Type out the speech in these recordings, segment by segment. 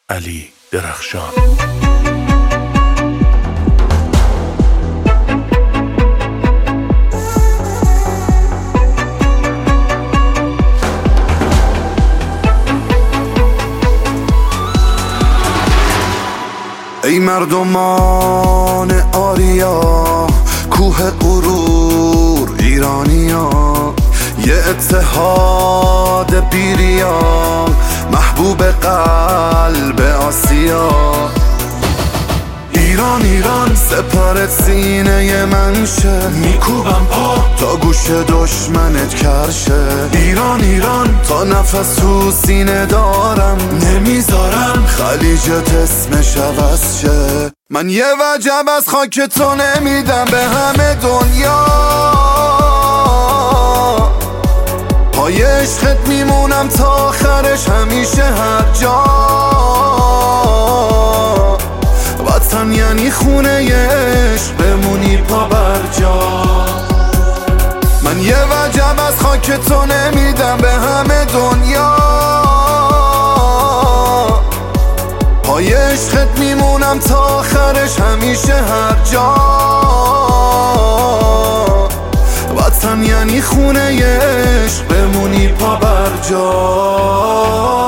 علی درخشان. ای مردمان آریا، کوه غرور ایرانیا، یه اتحاد بیریا، محبوب قلب آسیا. ایران ایران سپرت سینه من شه، میکوبم پا تا گوش دشمنت کرشه. ایران ایران تا نفس تو سینه دارم، نمیذارم خلیجت اسمش عوض شه. من یه وجب از خاک تو نمیدم به همه دنیا، پای عشقت میمونم تا آخرش همیشه هر جا. وطن یعنی خونه عشق، بمونی پا بر جا. من یه وجب از خاک تو نمیدم به همه دنیا، پای عشقت میمونم تا آخرش همیشه هر جا. وطن یعنی خونه عشق، بمونی پا بر جا.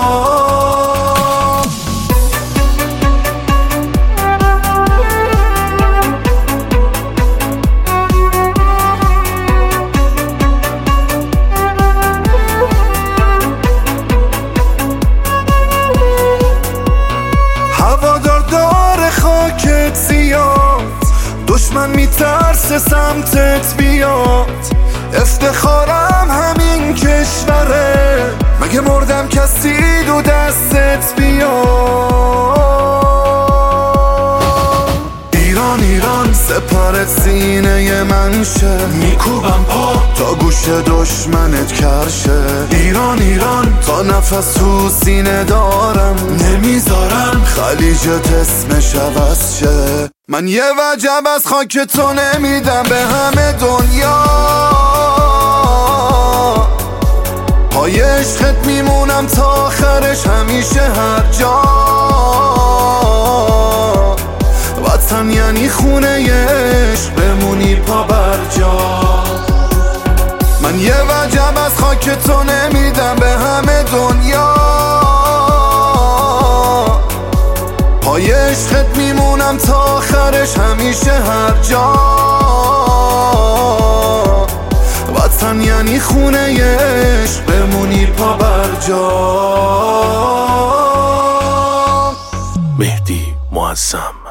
دشمن میترسه سمتت بیاد، افتخارم همین کشوره، مگه مردم کسی دو دستت بیاد. ایران ایران سپرت سینه من شه، میکوبم پا تا گوش دشمنت کرشه. ایران ایران تا نفس تو سینه دارم، نمیذارم خلیجت اسمش عوض شه. من یه وجب از خاک تو نمیدم به همه دنیا، پای عشقت میمونم تا آخرش همیشه هر جا. وطن یعنی خونه عشق، بمونی پا بر جا. من یه وجب از خاک تو نمیدم به همه دنیا، پای عشقت میمونم تا آخرش همیشه هر جا. وطن یعنی خونه عشق، بمونی پا بر جا. مهدی معظم.